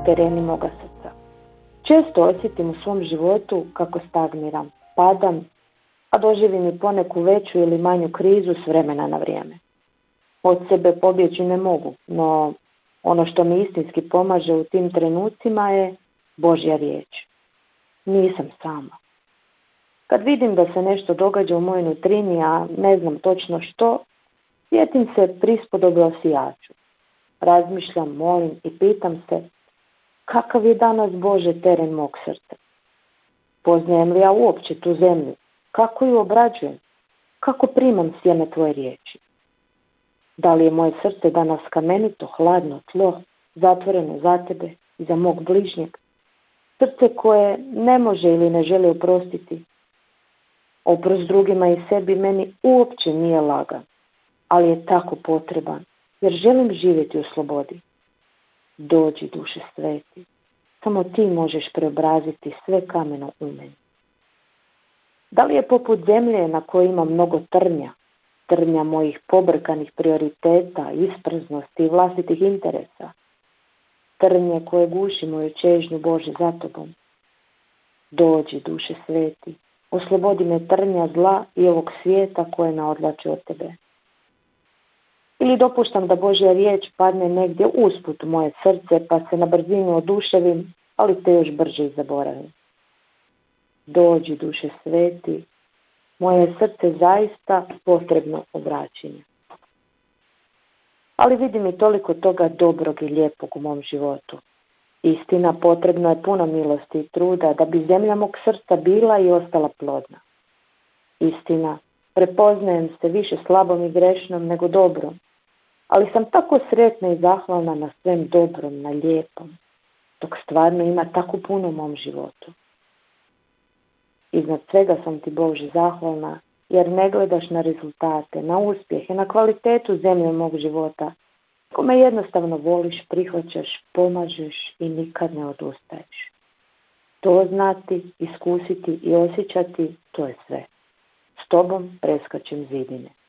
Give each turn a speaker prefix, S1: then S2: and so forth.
S1: tereni moga srca. Često osjetim u svom životu kako stagniram, padam, a doživim i poneku veću ili manju krizu s vremena na vrijeme. Od sebe pobjeći ne mogu, no ono što mi istinski pomaže u tim trenucima je Božja riječ. Nisam sama. Kad vidim da se nešto događa u mojoj nutrini, a ne znam točno što, sjetim se prispodobe osijaču. Razmišljam, molim i pitam se kakav je danas Bože teren mog srca. Poznajem li ja uopće tu zemlju? Kako ju obrađujem? Kako primam sjeme tvoje riječi? Da li je moje srce danas kamenito, hladno tlo, zatvoreno za tebe i za mog bližnjeg? Srce koje ne može ili ne želi oprostiti. Oprost drugima i sebi meni uopće nije lagan, ali je tako potreban, jer želim živjeti u slobodi. Dođi, duše sveti, samo ti možeš preobraziti sve kameno u meni. Da li je poput zemlje na kojoj ima mnogo trnja mojih pobrkanih prioriteta, ispraznosti i vlastitih interesa, trnje koje guši moju čežnju Bože za tobom? Dođi, duše sveti, oslobodi me trnja zla i ovog svijeta koje me odvlači od tebe. Ili dopuštam da Božja riječ padne negdje usput u moje srce, pa se na brzinu oduševim, ali te još brže i zaboravim. Dođi, duše sveti, moje srce zaista potrebno obraćenje. Ali vidim i toliko toga dobrog i lijepog u mom životu. Istina, potrebno je puno milosti i truda da bi zemlja mog srca bila i ostala plodna. Istina, prepoznajem se više slabom i grešnom nego dobrom, ali sam tako sretna i zahvalna na svem dobrom, na lijepom, dok stvarno ima tako puno u mom životu. Iznad svega sam ti, Bože, zahvalna, jer ne gledaš na rezultate, na uspjehe, na kvalitetu zemlje mog života, kome jednostavno voliš, prihvaćaš, pomažeš i nikad ne odustaješ. To znati, iskusiti i osjećati, to je sve. S tobom preskačem zidine.